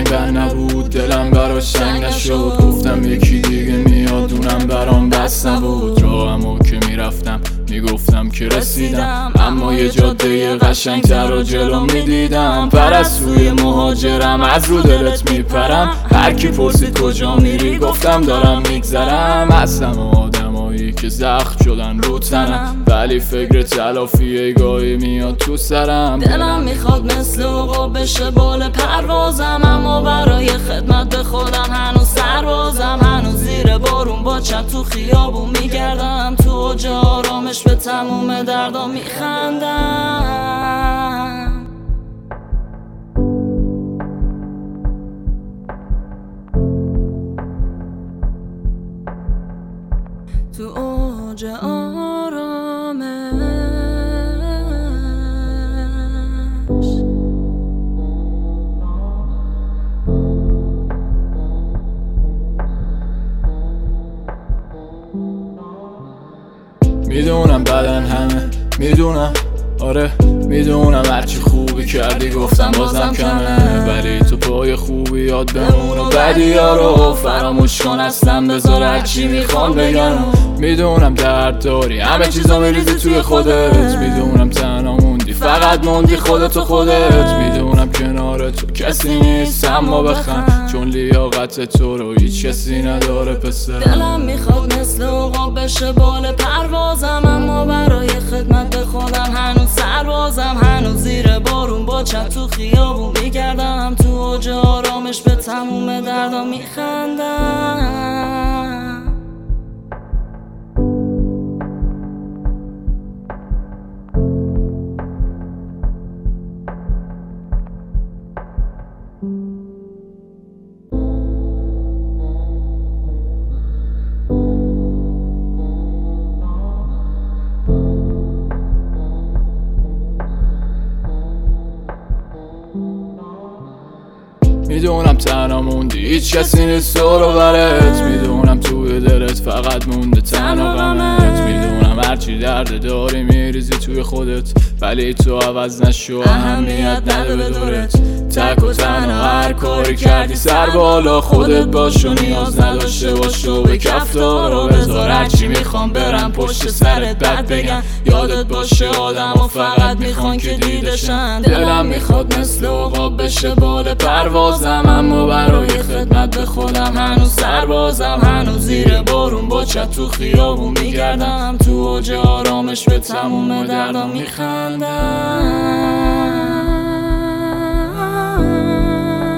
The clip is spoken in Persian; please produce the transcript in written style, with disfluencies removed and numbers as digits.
بر نبود، دلم براش تنگ نشد. گفتم یکی دیگه میاد، اونم برام بس نبود. راهمو که میرفتم میگفتم که رسیدم، اما یه جاده قشنگ‌تر و جلو میدیدم. پرستوی مهاجرم، از رو دلت میپرم. هر کی پرسید کجا میری گفتم دارم میگذرم. هستم آدمایی که زخم شدن رو تنم، ولی فکر تلافی گاهی میاد تو سرم. دلم میخواد مثل عقاب بشه بال پروازم، اما برای خدمت به خودم هنوز سربازم. هنوز زیر بارون با چت تو خیابون میگردم، تو اوج آرامش به تموم دردام میخندم. تو اوج آرامش میدونم بدن همه، میدونم آره میدونم هرچی خوبی کردی گفتم بازم کمه، ولی تو پای خوبی یاد بمون و بدی ها رو فراموش کن. اصلا بذار هرچی میخوان بگن. میدونم درد داری، همه چیزا میریزی توی خودت. میدونم تنها موندی، فقط موندی خودت و خودت. میدونم کنار تو کسی نیست، اما بخند چون لیاقت تو رو هیچ کسی نداره پسر. دلم میخواد مثل عقاب بشه بال پروازم، اما برای خدمت به خودم هنوز سربازم. هنوز زیر بارون با چت تو خیابون میگردم، تو اوج آرامش به تموم دردام میخندم. میدونم تنها موندی، هیچ کسی نیست دور و برت. میدونم توی دلت فقط مونده تنها غمت. میدونم هرچی درد داری میریزی توی خودت، ولی تو عوض نشو، اهمیت نده به دورت. تک و تنها هر کاری کردی سر بالا خودت باش و نیاز نداشته باش و به کفتارا بذار. هرچی میخوام برم پشت سرت بد بگن، یادت باشه آدم ها فقط میخوان که دیدشن. دلم میخواد مثل عقاب بشه بال پروازم، اما برای خدمت به خودم هنوز سربازم. هنوز زیر بارون با چت تو خیابون میگردم، تو اوج آرامش به تموم دردام میخندم.